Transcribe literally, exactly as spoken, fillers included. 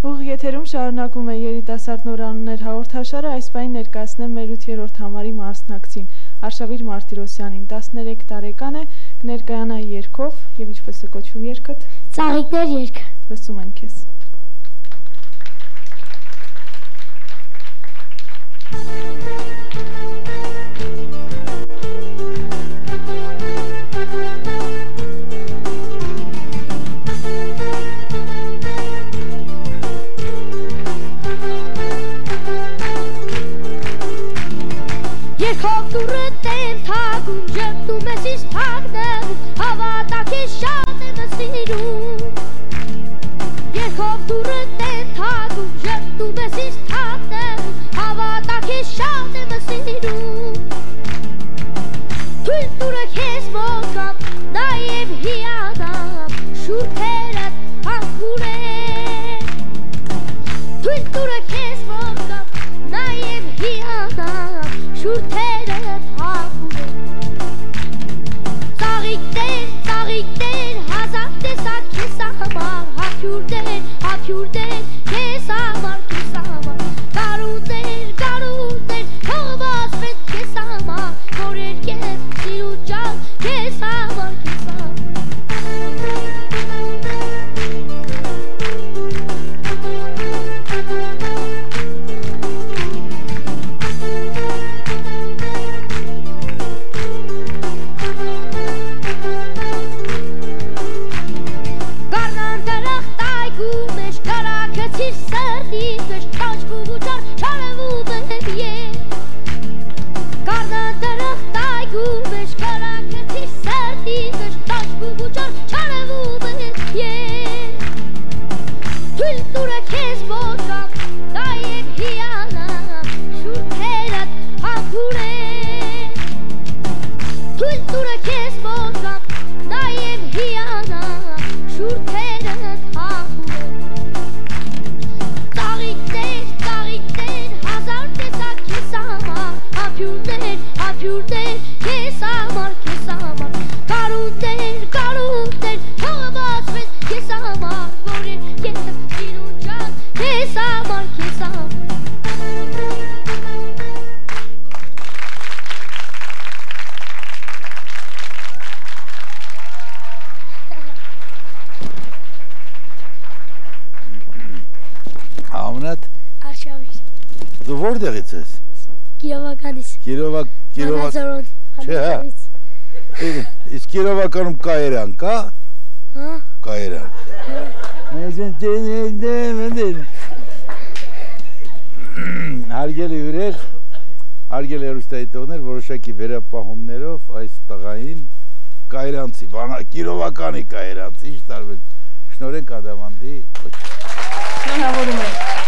Ուղիղ եթերում շարունակում է երիտասարդ նորանուններ հաղորդաշարը, այս պահին ներկայացնեմ մեր ութերորդ համարի մասնակցին Արշավիր Մարտիրոսյանին, տասներեք տարեկան է, կներկայանա երգով եւ ինչպես է կոչվում երգդ? Ծաղիկներ երգը։ Լսում ենք քեզ։ Երկով դուրդ եմ թագում, ժպտում ես իս թագնեղում, հավատակ ես շատ եմ սիրում։ Երկով դուրդ եմ թագում, ժպտում ես իս թագնեղում, հավատակ ես շատ եմ սիրում։ Թույլ տուրը քեզ մոտ նաև հիանամ, շուրթերդ հանքուր են։ Թույլ տուրը քեզ մոտ նաև հիանամ, շուրթերդ հանքուր են։ Ծաղիկներ, ծաղիկներ, հազար տեսակ քեզ համար, հափյուրներ, հափյուրներ, քեզ համար, քեզ համար, գարուններ, գարուններ, թողվածվեն քեզ համար, որ երկեմ սիրու ջան, քեզ համար, քեզ համար։ Դու որտեղից ես? Կիրովականից։ Կիրովակ, Կիրովակ։ Չէ։ Իսկ Կիրովականում Կայերան կա? Հա։ Կայերան։ Հարգելի հյուրեր, հարգելի հեռուստադիտողներ, որոշակի վերապահումներով այս տղային Կայերանցի, Կիրովականի Կայերանցի, ինչ տարբեր։ Շնորհենք Ադամանդի։ Շնորհավորում եմ։